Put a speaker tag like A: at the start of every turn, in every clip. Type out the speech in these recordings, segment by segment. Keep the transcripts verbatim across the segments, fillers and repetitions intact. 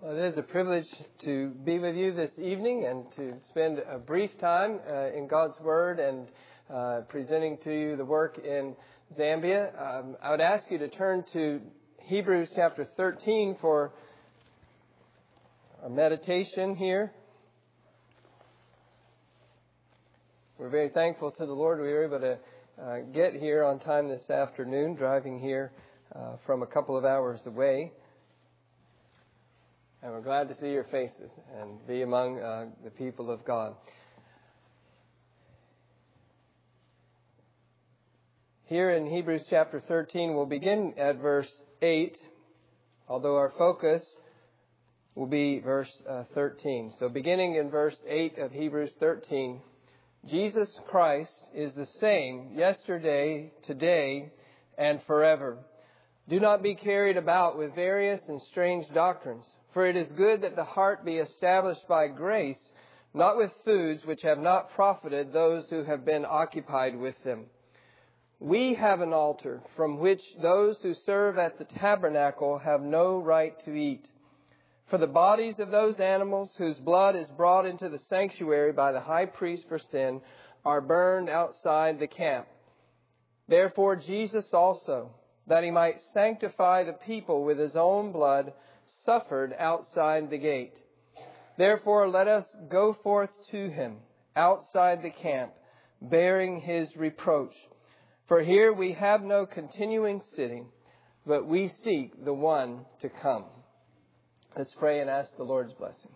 A: Well, it is a privilege to be with you this evening and to spend a brief time uh, in God's Word and uh, presenting to you the work in Zambia. Um, I would ask you to turn to Hebrews chapter thirteen for our meditation here. We're very thankful to the Lord we were able to uh, get here on time this afternoon, driving here uh, from a couple of hours away. And we're glad to see your faces and be among uh, the people of God. Here in Hebrews chapter thirteen, we'll begin at verse eight, although our focus will be verse uh, thirteen. So beginning in verse eight of Hebrews thirteen, Jesus Christ is the same yesterday, today, and forever. Do not be carried about with various and strange doctrines. For it is good that the heart be established by grace, not with foods which have not profited those who have been occupied with them. We have an altar from which those who serve at the tabernacle have no right to eat. For the bodies of those animals whose blood is brought into the sanctuary by the high priest for sin are burned outside the camp. Therefore Jesus also, that he might sanctify the people with his own blood, suffered outside the gate. Therefore let us go forth to him outside the camp, bearing his reproach. For here we have no continuing sitting, but we seek the one to come. Let's pray and ask the Lord's blessing.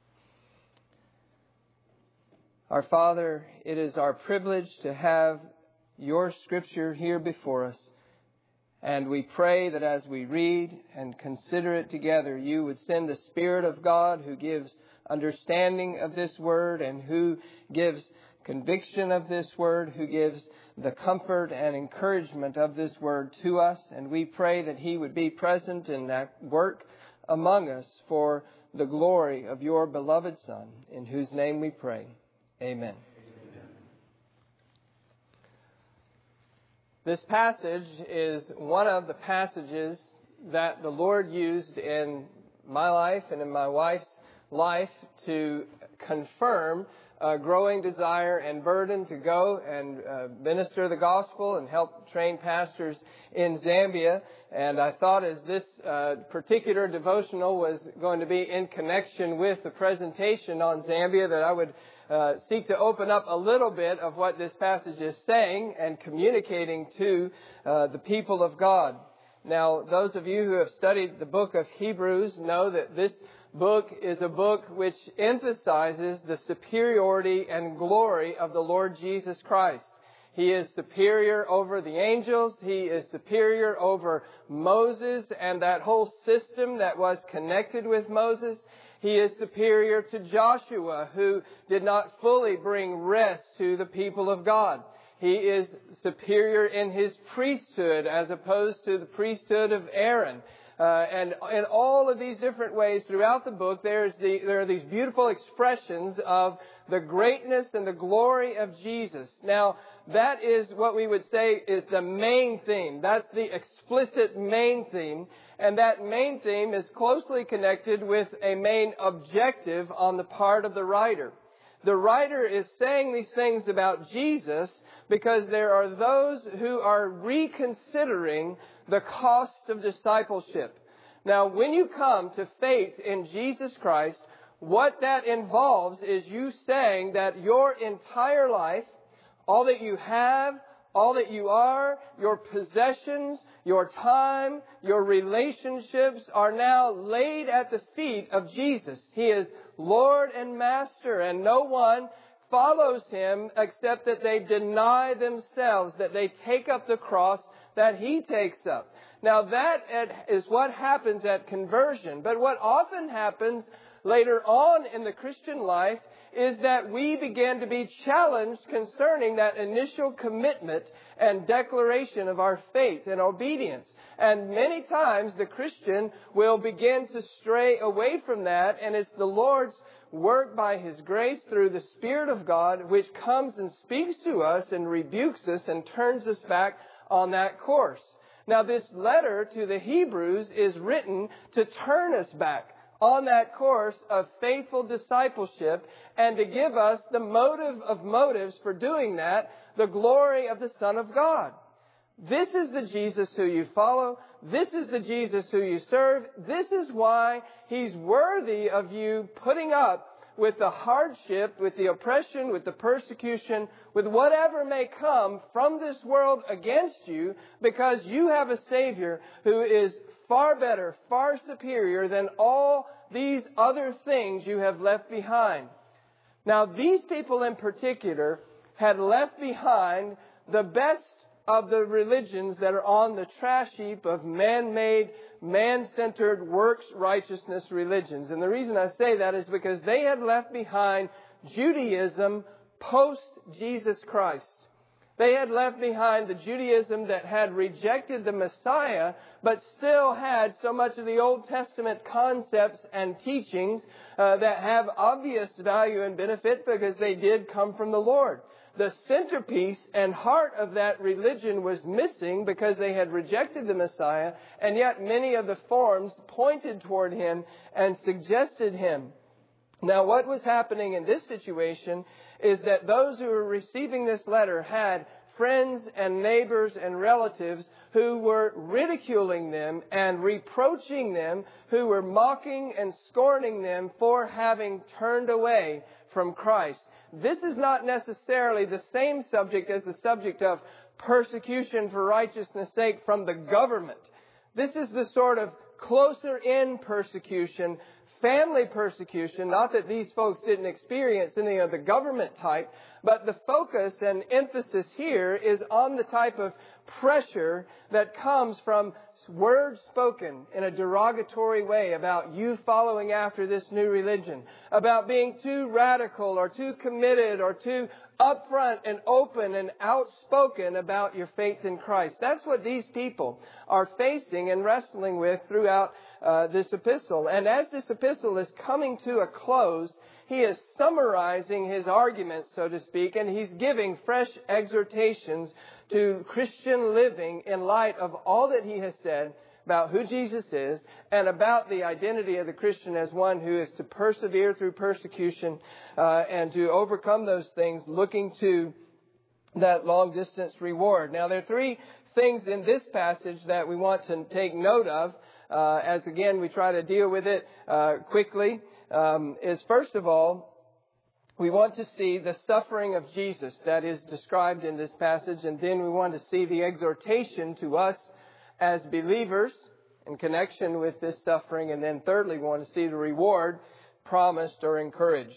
A: Our Father, it is our privilege to have your Scripture here before us. And we pray that as we read and consider it together, you would send the Spirit of God who gives understanding of this word and who gives conviction of this word, who gives the comfort and encouragement of this word to us. And we pray that he would be present in that work among us for the glory of your beloved Son, in whose name we pray. Amen. This passage is one of the passages that the Lord used in my life and in my wife's life to confirm a growing desire and burden to go and uh, minister the gospel and help train pastors in Zambia. And I thought as this uh, particular devotional was going to be in connection with the presentation on Zambia that I would Uh, seek to open up a little bit of what this passage is saying and communicating to uh, the people of God. Now, those of you who have studied the book of Hebrews know that this book is a book which emphasizes the superiority and glory of the Lord Jesus Christ. He is superior over the angels. He is superior over Moses and that whole system that was connected with Moses. He is superior to Joshua, who did not fully bring rest to the people of God. He is superior in his priesthood as opposed to the priesthood of Aaron. Uh, and in all of these different ways throughout the book, there's the, there are these beautiful expressions of the greatness and the glory of Jesus. Now, that is what we would say is the main theme. That's the explicit main theme. And that main theme is closely connected with a main objective on the part of the writer. The writer is saying these things about Jesus because there are those who are reconsidering the cost of discipleship. Now, when you come to faith in Jesus Christ, what that involves is you saying that your entire life, all that you have, all that you are, your possessions, your time, your relationships are now laid at the feet of Jesus. He is Lord and Master, and no one follows him except that they deny themselves, that they take up the cross that he takes up. Now that is what happens at conversion. But what often happens later on in the Christian life is that we begin to be challenged concerning that initial commitment and declaration of our faith and obedience. And many times the Christian will begin to stray away from that, and it's the Lord's work by his grace through the Spirit of God which comes and speaks to us and rebukes us and turns us back on that course. Now, this letter to the Hebrews is written to turn us back on that course of faithful discipleship and to give us the motive of motives for doing that, the glory of the Son of God. This is the Jesus who you follow. This is the Jesus who you serve. This is why He's worthy of you putting up with the hardship, with the oppression, with the persecution, with whatever may come from this world against you, because you have a Savior who is far better, far superior than all these other things you have left behind. Now, these people in particular had left behind the best of the religions that are on the trash heap of man-made, man-centered, works-righteousness religions. And the reason I say that is because they had left behind Judaism post-Jesus Christ. They had left behind the Judaism that had rejected the Messiah, but still had so much of the Old Testament concepts and teachings uh, that have obvious value and benefit because they did come from the Lord. The centerpiece and heart of that religion was missing because they had rejected the Messiah, and yet many of the forms pointed toward Him and suggested Him. Now, what was happening in this situation is that those who were receiving this letter had friends and neighbors and relatives who were ridiculing them and reproaching them, who were mocking and scorning them for having turned away from Christ. This is not necessarily the same subject as the subject of persecution for righteousness' sake from the government. This is the sort of closer-in persecution, family persecution. Not that these folks didn't experience any of the government type, but the focus and emphasis here is on the type of pressure that comes from words spoken in a derogatory way about you following after this new religion, about being too radical or too committed or too upfront and open and outspoken about your faith in Christ. That's what these people are facing and wrestling with throughout uh, this epistle. And as this epistle is coming to a close, he is summarizing his arguments, so to speak, and he's giving fresh exhortations to Christian living in light of all that he has said about who Jesus is and about the identity of the Christian as one who is to persevere through persecution uh, and to overcome those things, looking to that long-distance reward. Now, there are three things in this passage that we want to take note of uh, as, again, we try to deal with it uh, quickly. Um, is, first of all, we want to see the suffering of Jesus that is described in this passage, and then we want to see the exhortation to us as believers in connection with this suffering, and then thirdly, we want to see the reward promised or encouraged.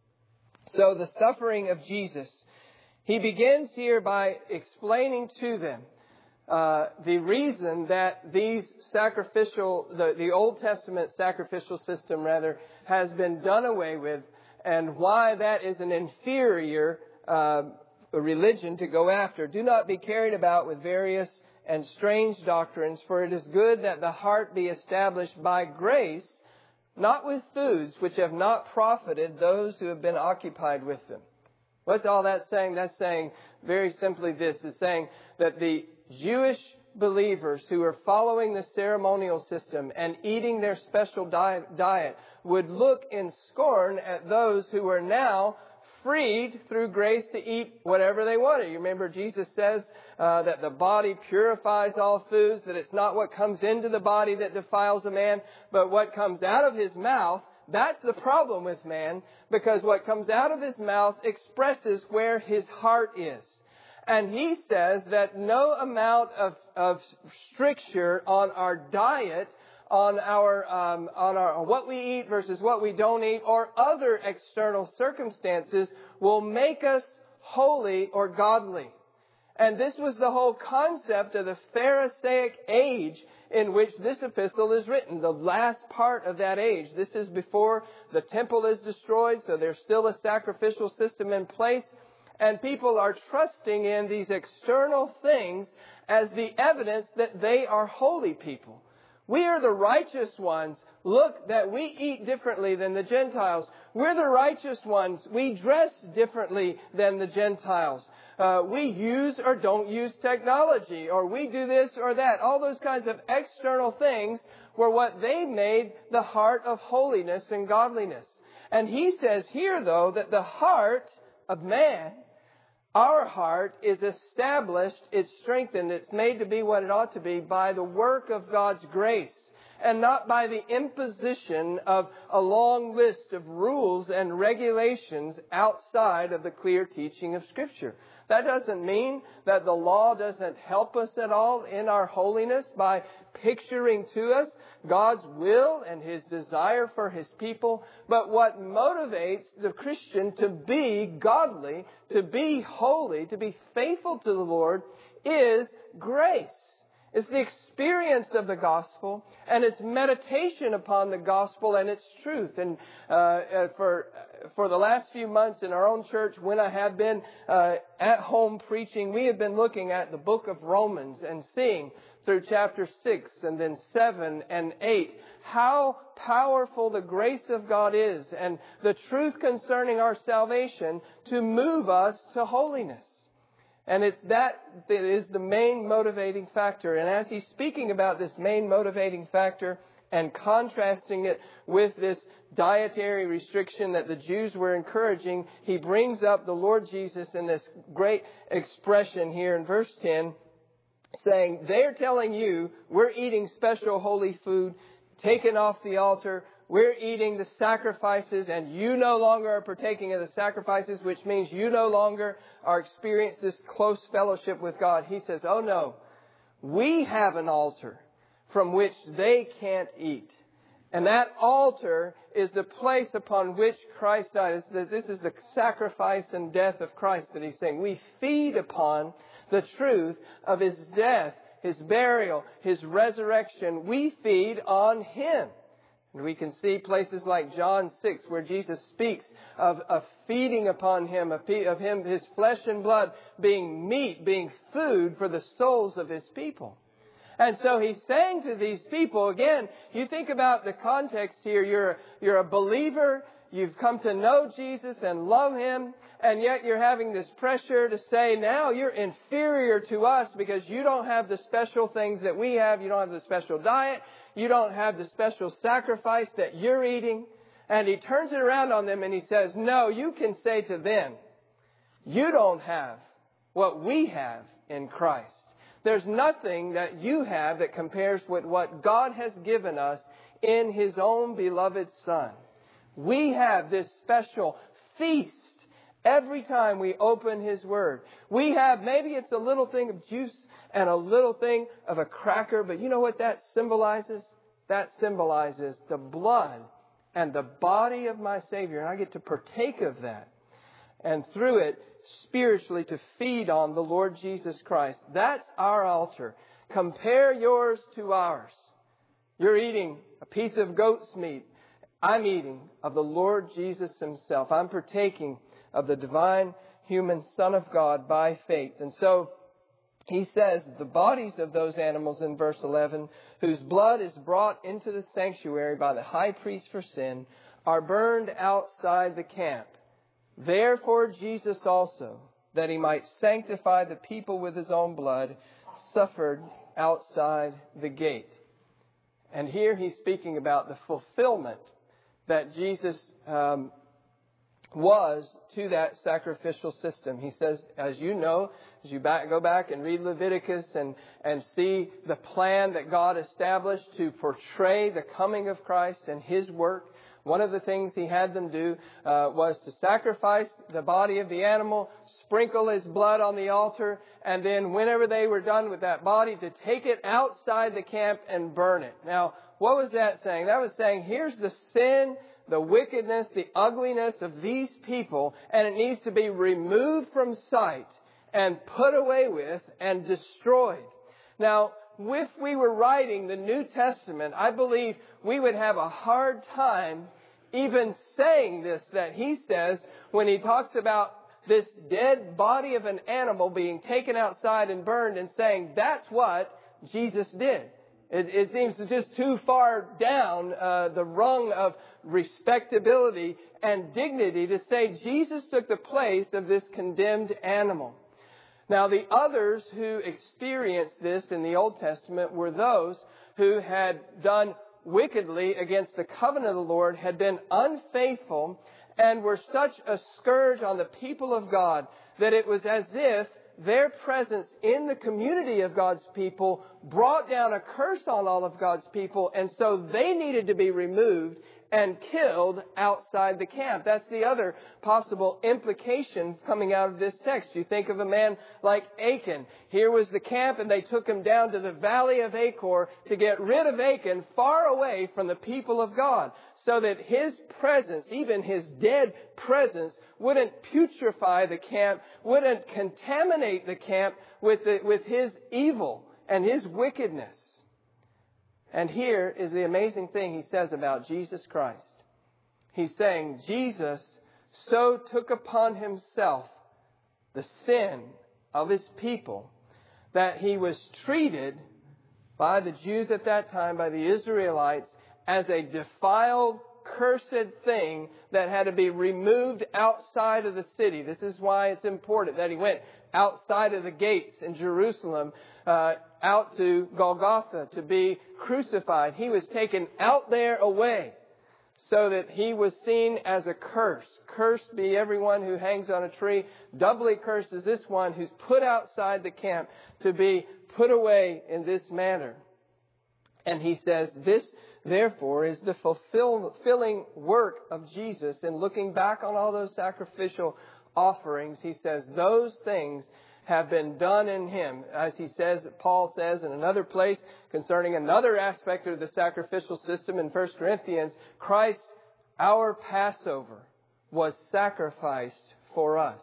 A: So the suffering of Jesus. He begins here by explaining to them uh, the reason that these sacrificial, the, the Old Testament sacrificial system rather, has been done away with, and why that is an inferior uh, religion to go after. Do not be carried about with various and strange doctrines, for it is good that the heart be established by grace, not with foods which have not profited those who have been occupied with them. What's all that saying? That's saying very simply this. It's saying that the Jewish believers who are following the ceremonial system and eating their special diet would look in scorn at those who are now freed through grace to eat whatever they wanted. You remember Jesus says uh, that the body purifies all foods, that it's not what comes into the body that defiles a man, but what comes out of his mouth. That's the problem with man, because what comes out of his mouth expresses where his heart is. And he says that no amount of, of stricture on our diet, on our um, on our on what we eat versus what we don't eat, or other external circumstances will make us holy or godly. And this was the whole concept of the Pharisaic age in which this epistle is written, the last part of that age. This is before the temple is destroyed, so there's still a sacrificial system in place. And people are trusting in these external things as the evidence that they are holy people. We are the righteous ones. Look that we eat differently than the Gentiles. We're the righteous ones. We dress differently than the Gentiles. Uh, we use or don't use technology, or we do this or that. All those kinds of external things were what they made the heart of holiness and godliness. And he says here, though, that the heart of man, our heart, is established, it's strengthened, it's made to be what it ought to be by the work of God's grace, and not by the imposition of a long list of rules and regulations outside of the clear teaching of Scripture. That doesn't mean that the law doesn't help us at all in our holiness by picturing to us God's will and His desire for His people. But what motivates the Christian to be godly, to be holy, to be faithful to the Lord is grace. It's the experience of the gospel and its meditation upon the gospel and its truth. And uh, for for the last few months in our own church, when I have been uh, at home preaching, we have been looking at the book of Romans and seeing through chapter six and then seven and eight how powerful the grace of God is and the truth concerning our salvation to move us to holiness. And it's that that is the main motivating factor. And as he's speaking about this main motivating factor and contrasting it with this dietary restriction that the Jews were encouraging, he brings up the Lord Jesus in this great expression here in verse ten, saying, they're telling you we're eating special holy food, taken off the altar. We're eating the sacrifices, and you no longer are partaking of the sacrifices, which means you no longer are experiencing this close fellowship with God. He says, oh no, we have an altar from which they can't eat. And that altar is the place upon which Christ died. This is the sacrifice and death of Christ that he's saying. We feed upon the truth of His death, His burial, His resurrection. We feed on Him. And we can see places like John six where Jesus speaks of, of feeding upon Him, of, of Him, His flesh and blood being meat, being food for the souls of His people. And so He's saying to these people, again, you think about the context here, you're, you're a believer, you've come to know Jesus and love Him, and yet you're having this pressure to say, now you're inferior to us because you don't have the special things that we have, you don't have the special diet, you don't have the special sacrifice that you're eating. And He turns it around on them and He says, no, you can say to them, you don't have what we have in Christ. There's nothing that you have that compares with what God has given us in His own beloved Son. We have this special feast every time we open His Word. We have, maybe it's a little thing of juice and a little thing of a cracker, but you know what that symbolizes? That symbolizes the blood and the body of my Savior. And I get to partake of that. And through it, spiritually to feed on the Lord Jesus Christ. That's our altar. Compare yours to ours. You're eating a piece of goat's meat. I'm eating of the Lord Jesus Himself. I'm partaking of the divine human Son of God by faith. And so he says the bodies of those animals in verse eleven, whose blood is brought into the sanctuary by the high priest for sin, are burned outside the camp. Therefore Jesus also, that He might sanctify the people with His own blood, suffered outside the gate. And here he's speaking about the fulfillment that Jesus um, was to that sacrificial system. He says, as you know, as you back, go back and read Leviticus and, and see the plan that God established to portray the coming of Christ and His work, one of the things He had them do uh, was to sacrifice the body of the animal, sprinkle His blood on the altar, and then whenever they were done with that body, to take it outside the camp and burn it. Now, what was that saying? That was saying, here's the sin, the wickedness, the ugliness of these people, and it needs to be removed from sight and put away with and destroyed. Now, if we were writing the New Testament, I believe we would have a hard time even saying this that he says when he talks about this dead body of an animal being taken outside and burned and saying that's what Jesus did. It, it seems just too far down uh, the rung of respectability and dignity to say Jesus took the place of this condemned animal. Now, the others who experienced this in the Old Testament were those who had done wickedly against the covenant of the Lord, had been unfaithful, and were such a scourge on the people of God that it was as if their presence in the community of God's people brought down a curse on all of God's people, and so they needed to be removed and killed outside the camp. That's the other possible implication coming out of this text. You think of a man like Achan. Here was the camp, and they took him down to the valley of Achor to get rid of Achan far away from the people of God, so that his presence, even his dead presence, wouldn't putrefy the camp, wouldn't contaminate the camp with, the, with his evil and his wickedness. And here is the amazing thing he says about Jesus Christ. He's saying Jesus so took upon himself the sin of his people that he was treated by the Jews at that time, by the Israelites, as a defiled, cursed thing that had to be removed outside of the city. This is why it's important that he went outside of the gates in Jerusalem, uh, out to Golgotha to be crucified. He was taken out there away so that he was seen as a curse. Cursed be everyone who hangs on a tree. Doubly cursed is this one who's put outside the camp to be put away in this manner. And he says this, therefore, is the fulfilling work of Jesus. And looking back on all those sacrificial offerings, he says those things have been done in him. As he says, Paul says in another place concerning another aspect of the sacrificial system in First Corinthians, Christ, our Passover, was sacrificed for us.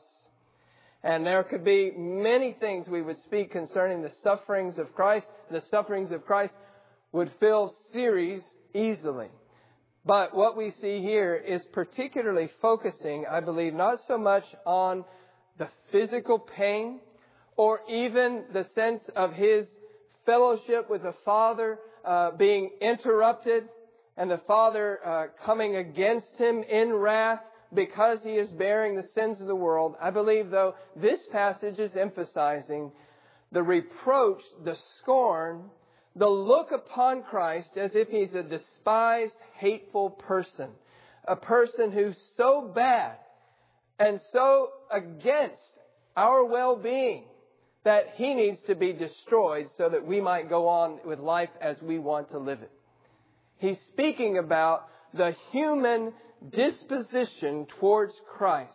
A: And there could be many things we would speak concerning the sufferings of Christ. The sufferings of Christ would fill series easily. But what we see here is particularly focusing, I believe, not so much on the physical pain or even the sense of his fellowship with the Father uh, being interrupted and the Father uh, coming against him in wrath because he is bearing the sins of the world. I believe, though, this passage is emphasizing the reproach, the scorn, the look upon Christ as if he's a despised, hateful person. A person who's so bad and so against our well-being that he needs to be destroyed so that we might go on with life as we want to live it. He's speaking about the human disposition towards Christ.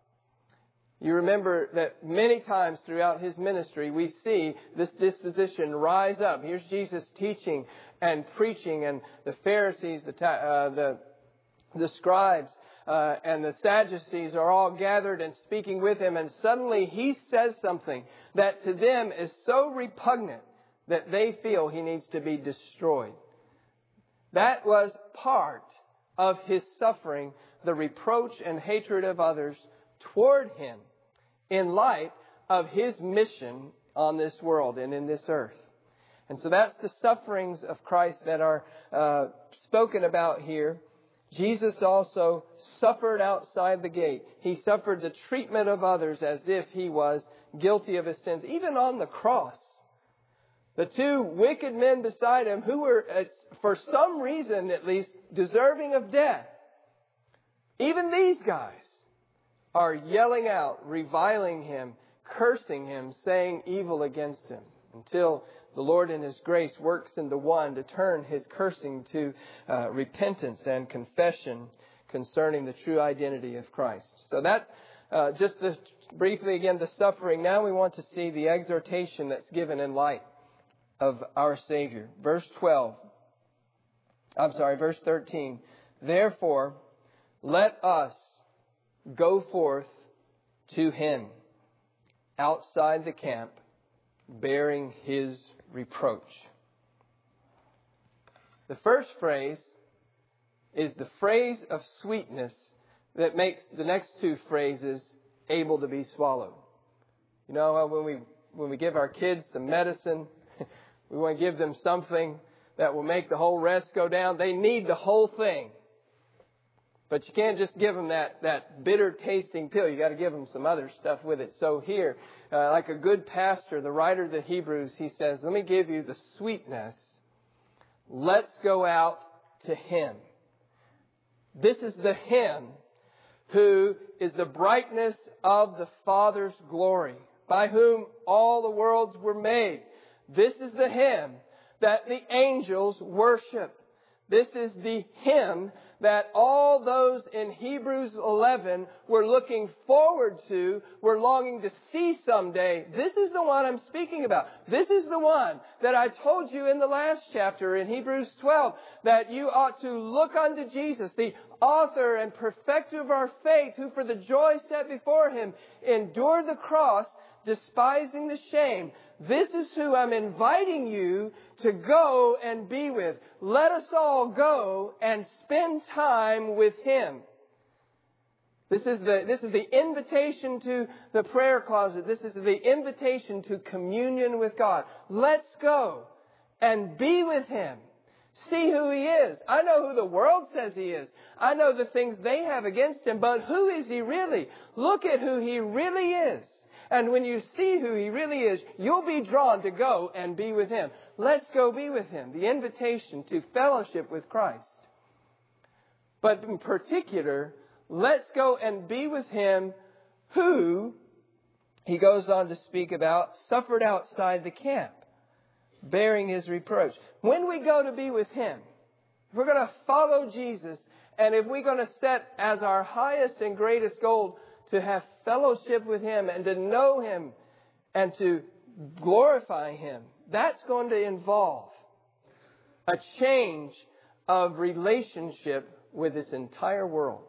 A: You remember that many times throughout his ministry we see this disposition rise up. Here's Jesus teaching and preaching, and the Pharisees, the uh, the, the scribes, uh, and the Sadducees are all gathered and speaking with him, and suddenly he says something that to them is so repugnant that they feel he needs to be destroyed. That was part of his suffering, the reproach and hatred of others toward him in light of his mission on this world and in this earth. And so that's the sufferings of Christ that are uh, spoken about here. Jesus also suffered outside the gate. He suffered the treatment of others as if he was guilty of his sins. Even on the cross, the two wicked men beside him who were, for some reason at least, deserving of death, even these guys are yelling out, reviling him, cursing him, saying evil against him, until the Lord in his grace works in the one to turn his cursing to uh, repentance and confession concerning the true identity of Christ. So that's uh, just the, briefly again the suffering. Now we want to see the exhortation that's given in light of our Savior. Verse twelve. I'm sorry, verse thirteen. Therefore, let us go forth to him outside the camp, bearing his reproach. The first phrase is the phrase of sweetness that makes the next two phrases able to be swallowed. You know, when we when we give our kids some medicine, we want to give them something that will make the whole rest go down. They need the whole thing. But you can't just give them that, that bitter tasting pill. You got to give them some other stuff with it. So here, uh, like a good pastor, the writer of the Hebrews, he says, let me give you the sweetness. Let's go out to Him. This is the Him who is the brightness of the Father's glory, by whom all the worlds were made. This is the Him that the angels worship. This is the Him that all those in Hebrews eleven were looking forward to, were longing to see someday. This is the one I'm speaking about. This is the one that I told you in the last chapter in Hebrews twelve, that you ought to look unto Jesus, the author and perfecter of our faith, who for the joy set before Him endured the cross, despising the shame. This is who I'm inviting you to go and be with. Let us all go and spend time with Him. This is the, this is the invitation to the prayer closet. This is the invitation to communion with God. Let's go and be with Him. See who He is. I know who the world says He is. I know the things they have against Him, but who is He really? Look at who He really is. And when you see who He really is, you'll be drawn to go and be with Him. Let's go be with Him. The invitation to fellowship with Christ. But in particular, let's go and be with Him who, he goes on to speak about, suffered outside the camp, bearing His reproach. When we go to be with Him, if we're going to follow Jesus, and if we're going to set as our highest and greatest goal to have fellowship with Him and to know Him and to glorify Him, that's going to involve a change of relationship with this entire world.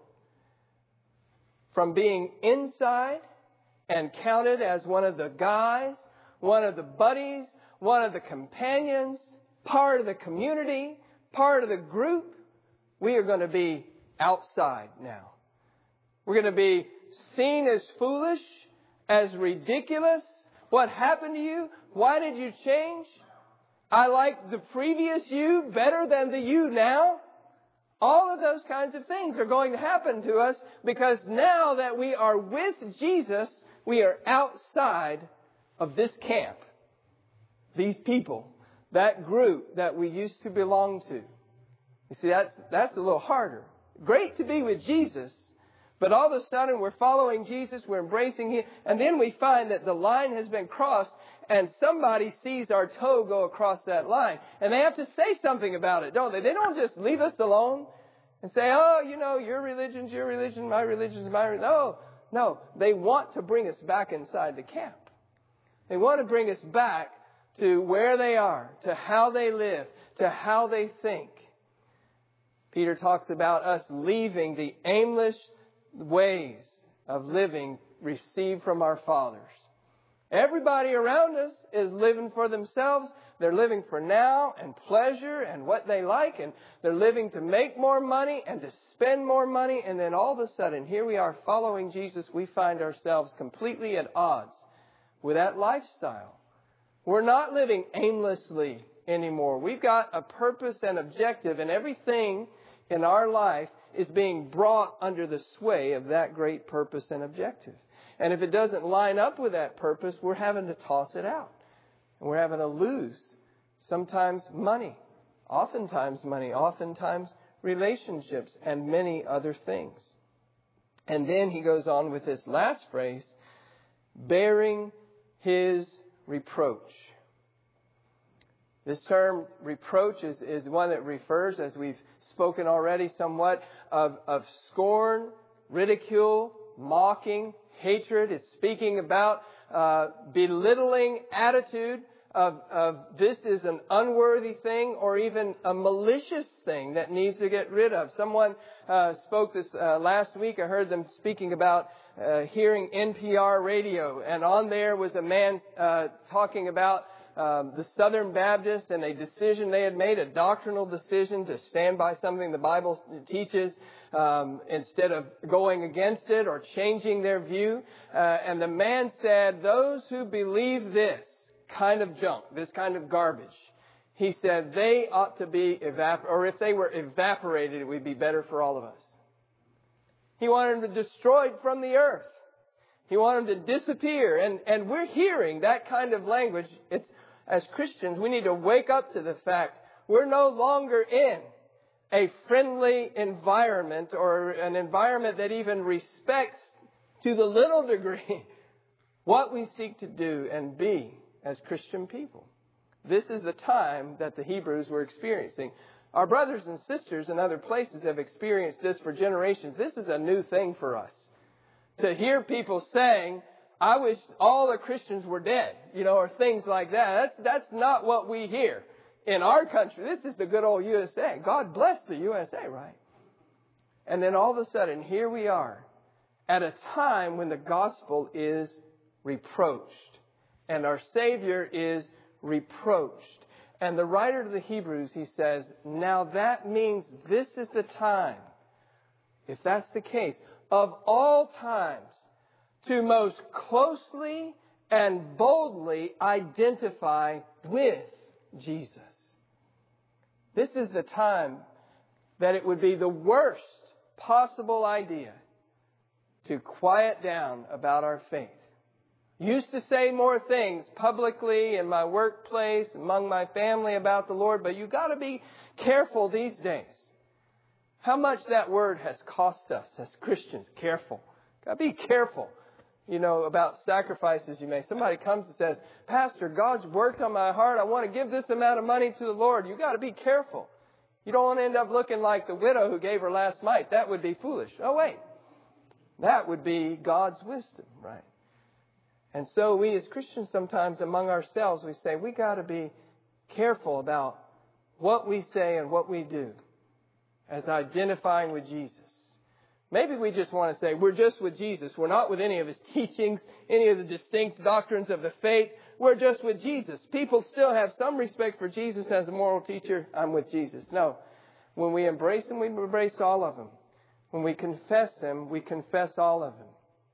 A: From being inside and counted as one of the guys, one of the buddies, one of the companions, part of the community, part of the group, we are going to be outside now. We're going to be seen as foolish, as ridiculous. What happened to you? Why did you change? I like the previous you better than the you now. All of those kinds of things are going to happen to us because now that we are with Jesus, we are outside of this camp. These people, that group that we used to belong to. You see, that's, that's a little harder. Great to be with Jesus, but all of a sudden we're following Jesus, we're embracing Him, and then we find that the line has been crossed and somebody sees our toe go across that line. And they have to say something about it, don't they? They don't just leave us alone and say, oh, you know, your religion's your religion, my religion's my religion. No, no. They want to bring us back inside the camp. They want to bring us back to where they are, to how they live, to how they think. Peter talks about us leaving the aimless ways of living received from our fathers. Everybody around us is living for themselves. They're living for now and pleasure and what they like. And they're living to make more money and to spend more money. And then all of a sudden, here we are following Jesus. We find ourselves completely at odds with that lifestyle. We're not living aimlessly anymore. We've got a purpose and objective, and everything in our life is being brought under the sway of that great purpose and objective. And if it doesn't line up with that purpose, we're having to toss it out. And we're having to lose sometimes money, oftentimes money, oftentimes relationships, and many other things. And then he goes on with this last phrase, bearing His reproach. This term reproach is, is one that refers, as we've spoken already somewhat, of, of scorn, ridicule, mocking, hatred. It's speaking about uh, belittling attitude of, of this is an unworthy thing or even a malicious thing that needs to get rid of. Someone uh, spoke this uh, last week. I heard them speaking about uh, hearing N P R radio, and on there was a man uh, talking about Um, the Southern Baptists and a decision they had made, a doctrinal decision to stand by something the Bible teaches um, instead of going against it or changing their view. Uh, and the man said, those who believe this kind of junk, this kind of garbage, he said they ought to be evaporated, or if they were evaporated, it would be better for all of us. He wanted them destroyed from the earth. He wanted them to disappear. And, and we're hearing that kind of language. It's, as Christians, we need to wake up to the fact we're no longer in a friendly environment, or an environment that even respects to the little degree what we seek to do and be as Christian people. This is the time that the Hebrews were experiencing. Our brothers and sisters in other places have experienced this for generations. This is a new thing for us. To hear people saying, I wish all the Christians were dead, you know, or things like that. That's, that's not what we hear in our country. This is the good old U S A. God bless the U S A, right? And then all of a sudden, here we are at a time when the gospel is reproached and our Savior is reproached. And the writer to the Hebrews, he says, now that means this is the time, if that's the case, of all times, to most closely and boldly identify with Jesus. This is the time that it would be the worst possible idea to quiet down about our faith. Used to say more things publicly in my workplace, among my family about the Lord, but you've got to be careful these days. How much that word has cost us as Christians. Careful. Got to be careful, you know, about sacrifices you make. Somebody comes and says, Pastor, God's worked on my heart. I want to give this amount of money to the Lord. You've got to be careful. You don't want to end up looking like the widow who gave her last mite. That would be foolish. Oh, wait. That would be God's wisdom, right? And so we as Christians sometimes among ourselves, we say, we got to be careful about what we say and what we do as identifying with Jesus. Maybe we just want to say, we're just with Jesus. We're not with any of His teachings, any of the distinct doctrines of the faith. We're just with Jesus. People still have some respect for Jesus as a moral teacher. I'm with Jesus. No. When we embrace Him, we embrace all of Him. When we confess Him, we confess all of Him.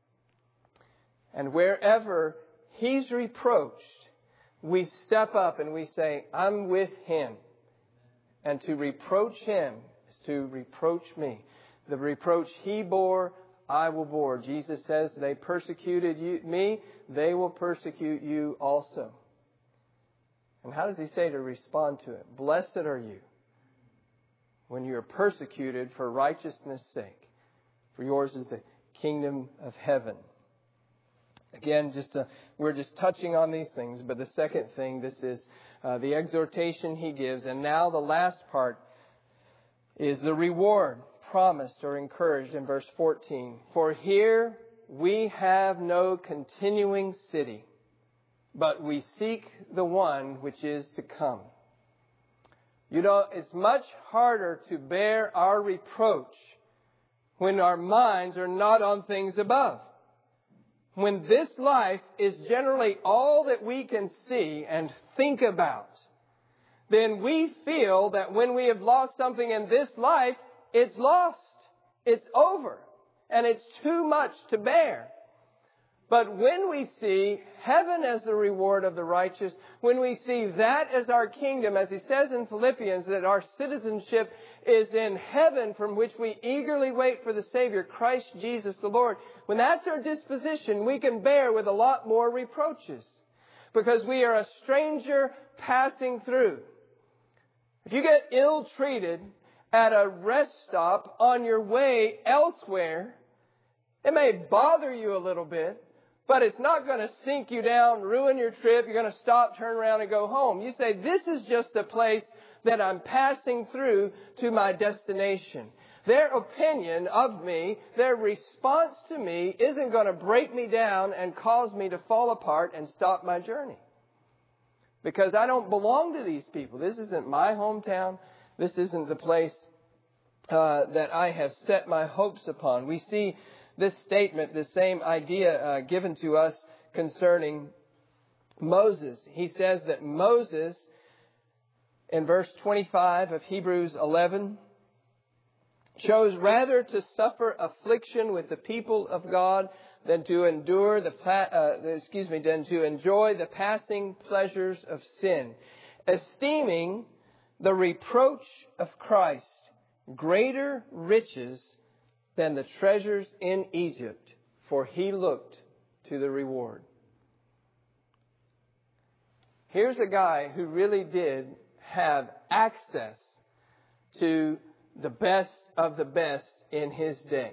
A: And wherever He's reproached, we step up and we say, I'm with Him. And to reproach Him is to reproach me. The reproach He bore, I will bore. Jesus says, they persecuted you, me, they will persecute you also. And how does He say to respond to it? Blessed are you when you are persecuted for righteousness' sake. For yours is the kingdom of heaven. Again, just uh, we're just touching on these things. But the second thing, this is uh, the exhortation He gives. And now the last part is the reward promised or encouraged in verse fourteen. For here we have no continuing city, but we seek the one which is to come. You know, it's much harder to bear our reproach when our minds are not on things above. When this life is generally all that we can see and think about, then we feel that when we have lost something in this life, it's lost. It's over. And it's too much to bear. But when we see heaven as the reward of the righteous, when we see that as our kingdom, as he says in Philippians, that our citizenship is in heaven from which we eagerly wait for the Savior, Christ Jesus the Lord. When that's our disposition, we can bear with a lot more reproaches. Because we are a stranger passing through. If you get ill-treated at a rest stop on your way elsewhere, it may bother you a little bit, but it's not going to sink you down, ruin your trip. You're going to stop, turn around, and go home. You say, this is just the place that I'm passing through to my destination. Their opinion of me, their response to me, isn't going to break me down and cause me to fall apart and stop my journey. Because I don't belong to these people. This isn't my hometown. This isn't the place uh, that I have set my hopes upon. We see this statement, the same idea uh, given to us concerning Moses. He says that Moses, in verse twenty-five of Hebrews eleven, chose rather to suffer affliction with the people of God than to endure the uh, excuse me, than to enjoy the passing pleasures of sin, esteeming the reproach of Christ greater riches than the treasures in Egypt, for he looked to the reward. Here's a guy who really did have access to the best of the best in his day.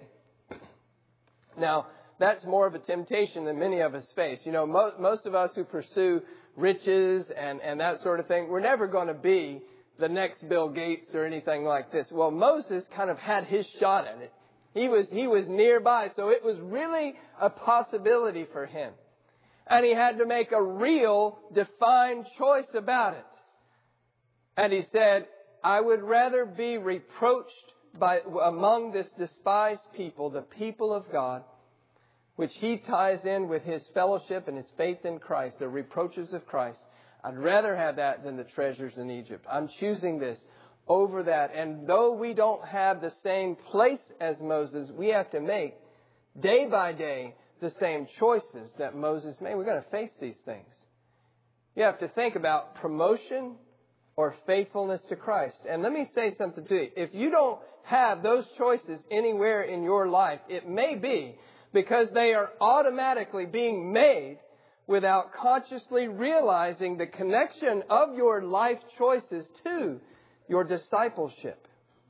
A: Now, that's more of a temptation than many of us face. You know, mo- most of us who pursue riches and, and that sort of thing, we're never going to be the next Bill Gates or anything like this. Well, Moses kind of had his shot at it. He was, he was nearby, so it was really a possibility for him. And he had to make a real, defined choice about it. And he said, I would rather be reproached by among this despised people, the people of God, which he ties in with his fellowship and his faith in Christ, the reproaches of Christ. I'd rather have that than the treasures in Egypt. I'm choosing this over that. And though we don't have the same place as Moses, we have to make day by day the same choices that Moses made. We're going to face these things. You have to think about promotion or faithfulness to Christ. And let me say something to you. If you don't have those choices anywhere in your life, it may be because they are automatically being made without consciously realizing the connection of your life choices to your discipleship.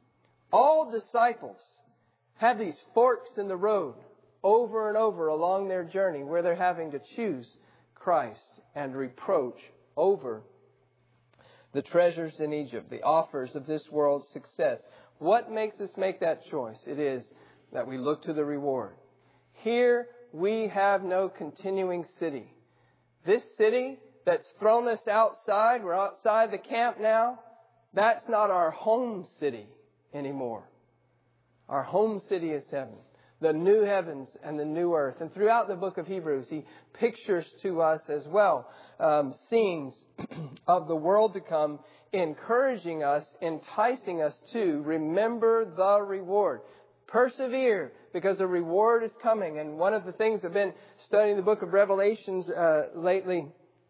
A: All disciples have these forks in the road over and over along their journey where they're having to choose Christ and reproach over the treasures in Egypt, the offers of this world's success. What makes us make that choice? It is that we look to the reward. Here we have no continuing city. This city that's thrown us outside, we're outside the camp now, that's not our home city anymore. Our home city is heaven, the new heavens and the new earth. And throughout the book of Hebrews, he pictures to us as well um, scenes of the world to come, encouraging us, enticing us to remember the reward. Persevere, because the reward is coming. And one of the things I've been studying the book of Revelations uh, lately,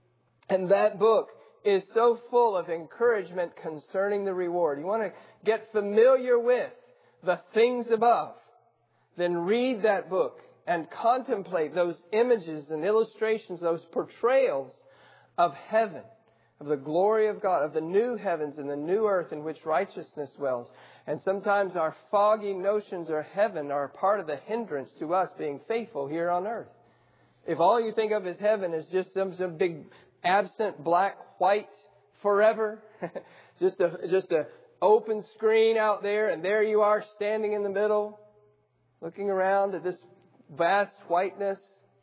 A: and that book is so full of encouragement concerning the reward. You want to get familiar with the things above, then read that book and contemplate those images and illustrations, those portrayals of heaven, of the glory of God, of the new heavens and the new earth in which righteousness dwells. And sometimes our foggy notions of heaven are part of the hindrance to us being faithful here on earth. If all you think of as heaven is just some, some big absent black, white, forever, just a just a open screen out there, and there you are standing in the middle, looking around at this vast whiteness,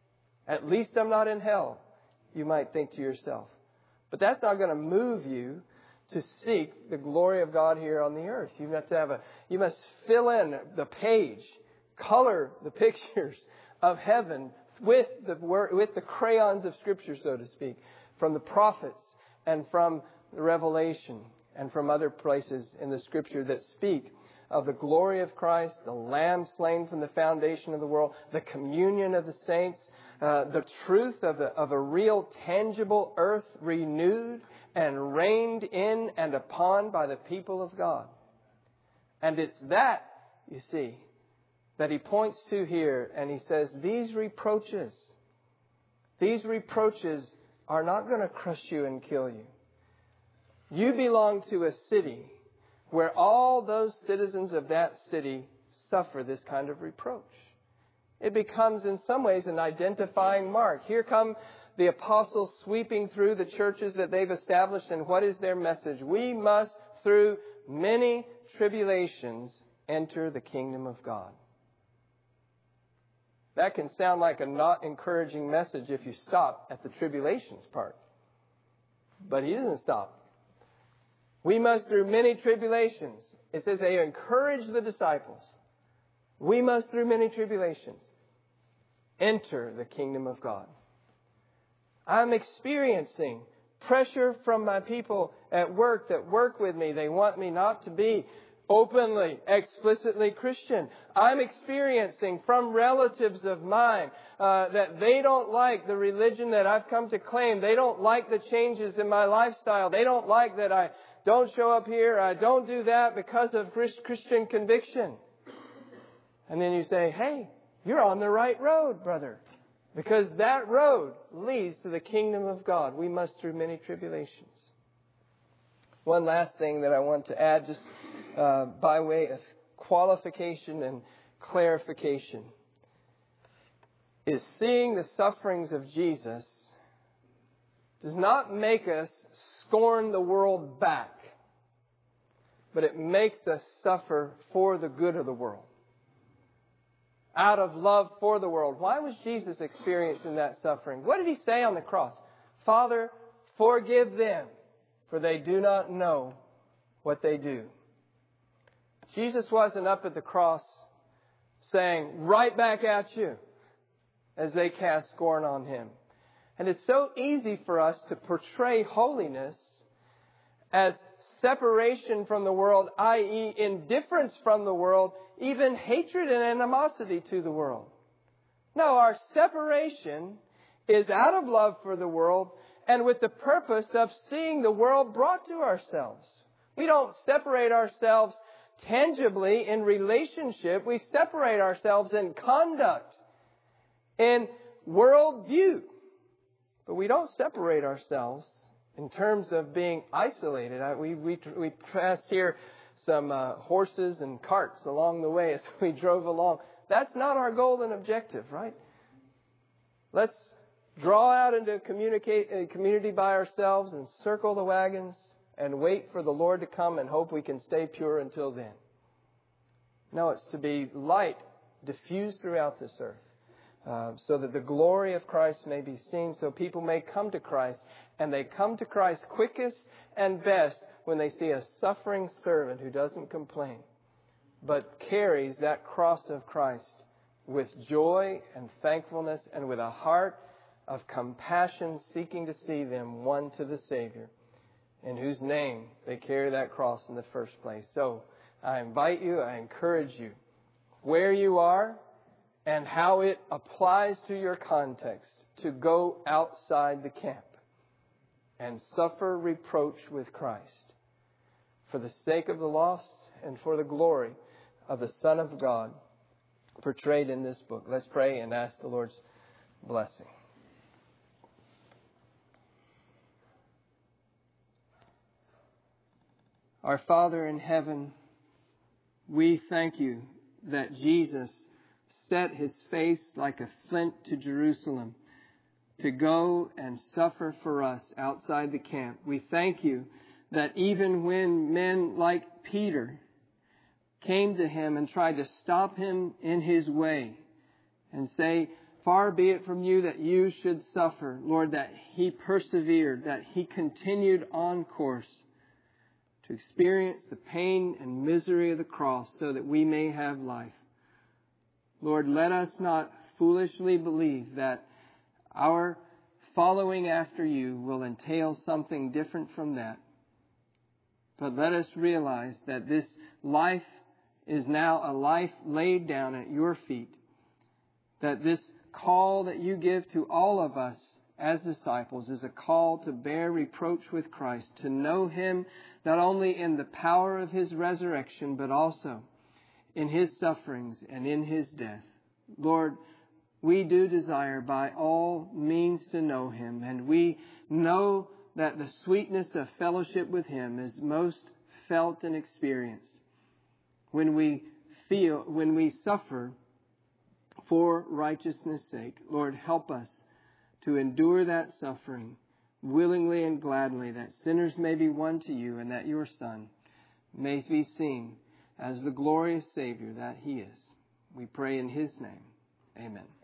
A: at least I'm not in hell, you might think to yourself. But that's not going to move you to seek the glory of God here on the earth. You have to have a, you must fill in the page, color the pictures of heaven with the with the crayons of Scripture, so to speak, from the prophets and from the Revelation and from other places in the Scripture that speak of the glory of Christ, the Lamb slain from the foundation of the world, the communion of the saints, uh, the truth of, the, of a real tangible earth renewed and reigned in and upon by the people of God. And it's that, you see, that he points to here, and he says, these reproaches, these reproaches are not going to crush you and kill you. You belong to a city where all those citizens of that city suffer this kind of reproach. It becomes in some ways an identifying mark. Here come the apostles sweeping through the churches that they've established, and what is their message? We must, through many tribulations, enter the kingdom of God. That can sound like a not encouraging message if you stop at the tribulations part. But he doesn't stop. We must, through many tribulations, it says they encourage the disciples. We must, through many tribulations, enter the kingdom of God. I'm experiencing pressure from my people at work that work with me. They want me not to be openly, explicitly Christian. I'm experiencing from relatives of mine uh, that they don't like the religion that I've come to claim. They don't like the changes in my lifestyle. They don't like that I don't show up here. I don't do that because of Christian conviction. And then you say, hey, you're on the right road, brother. Because that road leads to the kingdom of God. We must through many tribulations. One last thing that I want to add, just uh, by way of qualification and clarification, is seeing the sufferings of Jesus does not make us scorn the world back, but it makes us suffer for the good of the world. Out of love for the world. Why was Jesus experiencing that suffering? What did He say on the cross? Father, forgive them, for they do not know what they do. Jesus wasn't up at the cross saying, right back at you, as they cast scorn on Him. And it's so easy for us to portray holiness as separation from the world, that is indifference from the world, even hatred and animosity to the world. No, our separation is out of love for the world and with the purpose of seeing the world brought to ourselves. We don't separate ourselves tangibly in relationship. We separate ourselves in conduct, in worldview. But we don't separate ourselves in terms of being isolated. I, we, we, we passed here some uh, horses and carts along the way as we drove along. That's not our goal and objective, right? Let's draw out into a communicate, a community by ourselves and circle the wagons and wait for the Lord to come and hope we can stay pure until then. No, it's to be light diffused throughout this earth. Uh, so that the glory of Christ may be seen, so people may come to Christ. And they come to Christ quickest and best when they see a suffering servant who doesn't complain, but carries that cross of Christ with joy and thankfulness and with a heart of compassion, seeking to see them won to the Savior, in whose name they carry that cross in the first place. So I invite you, I encourage you, where you are, and how it applies to your context, to go outside the camp and suffer reproach with Christ for the sake of the lost and for the glory of the Son of God portrayed in this book. Let's pray and ask the Lord's blessing. Our Father in heaven, we thank you that Jesus set His face like a flint to Jerusalem to go and suffer for us outside the camp. We thank you that even when men like Peter came to Him and tried to stop Him in His way and say, far be it from you that you should suffer, Lord, that He persevered, that He continued on course to experience the pain and misery of the cross so that we may have life. Lord, let us not foolishly believe that our following after you will entail something different from that. But let us realize that this life is now a life laid down at your feet. That this call that you give to all of us as disciples is a call to bear reproach with Christ, to know Him not only in the power of His resurrection, but also in His sufferings and in His death. Lord, we do desire by all means to know Him, and we know that the sweetness of fellowship with Him is most felt and experienced when we feel, when we suffer for righteousness' sake. Lord, help us to endure that suffering willingly and gladly, that sinners may be won to you and that your Son may be seen as the glorious Savior that He is. We pray in His name. Amen.